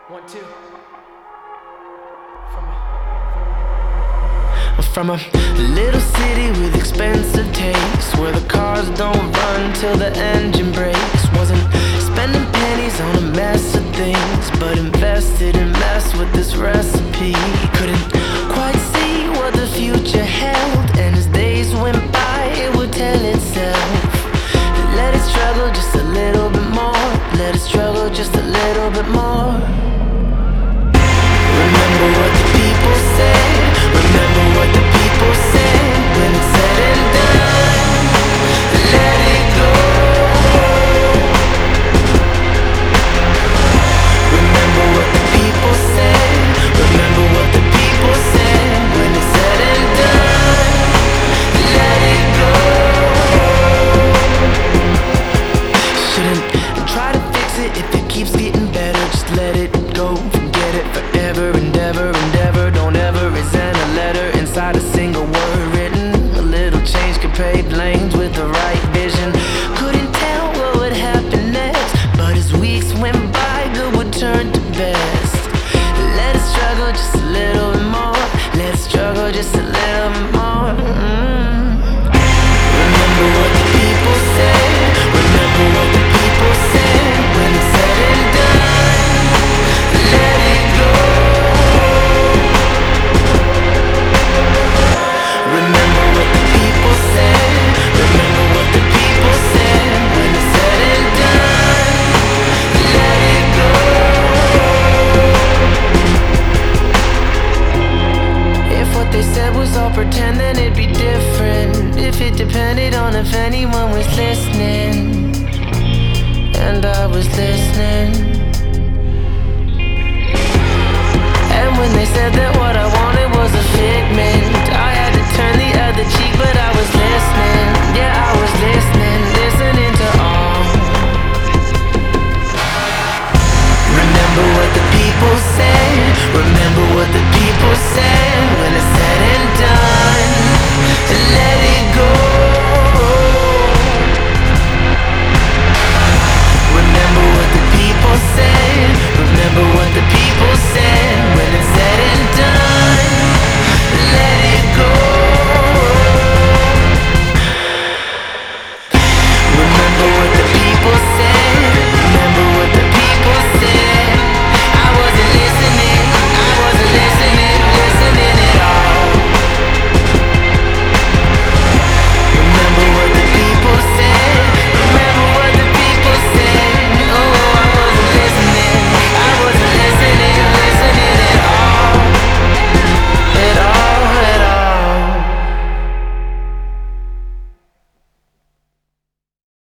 1, 2. From a little city with expensive tastes, where the cars don't run till the engine breaks. Wasn't spending pennies on a mess of things, but invested in mess with this recipe. Couldn't quite see what the future held, and as days went by it would tell itself. Let it struggle just a little bit more. Let it struggle just a little bit more. Remember what the people say. Remember what the people say. When it's said and done, let it go. Remember what the people say. Remember what the people say. When it's said and done, let it go. Shouldn't try to fix it if it keeps getting better. Just let it go. Forget it forever and ever and ever. Don't ever resent a letter inside a single word written. A little change could pave lanes with the right vision. Couldn't tell what would happen next, but as weeks went by, good would turn to best. Let it struggle just a little bit more. Let it struggle just a little bit more. Remember what the people say. Remember what the people say. When it's said and done, let it go. Remember what the people say. Remember what the people say. When it's said and done, let it go. If what they said was all pretend, then it'd be different. If it depended on if anyone was listening, and I was listening. And when they said that what I wanted was a figment,